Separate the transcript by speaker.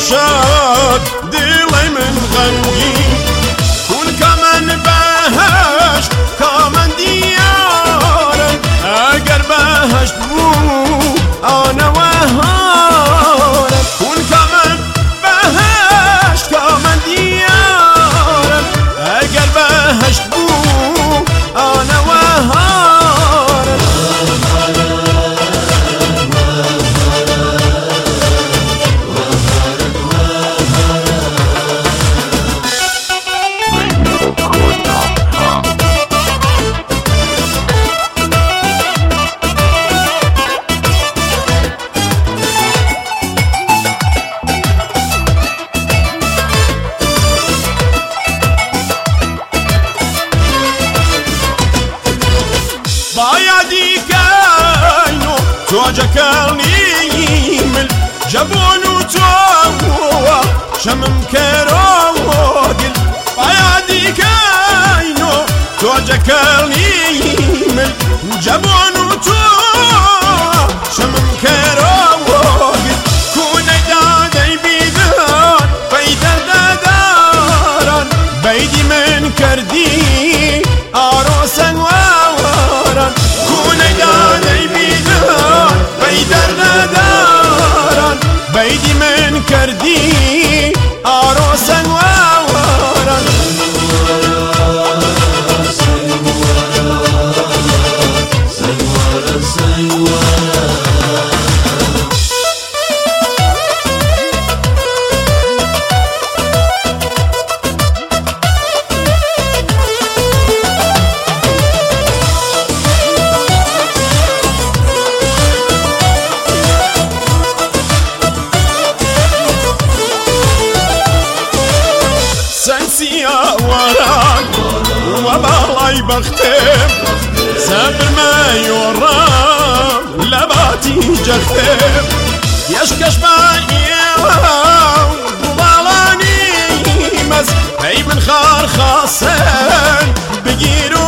Speaker 1: شاد دلی من غمگین کن که من بهشت که من دیارم اگر بهشت بود آن وهارم کن که من بهشت که من دیارم اگر بهشت بود آن وهارم بايدي كاينو توجكالني من جبونو توا شمم كروغل بايدي كاينو توجكالني من جبونو توا شمم كروغل كوني دادي بيدان بيدر داداران بيدي من كردي آروسن كوني دادي بيدان بيدر ندارن بيدي من كردي آروسن وورن سنسيا وران وبالاي بختم سافر ما يورام لباتي جختم يشكش بايا وبالاني مز هي من خار خاصن بجيرو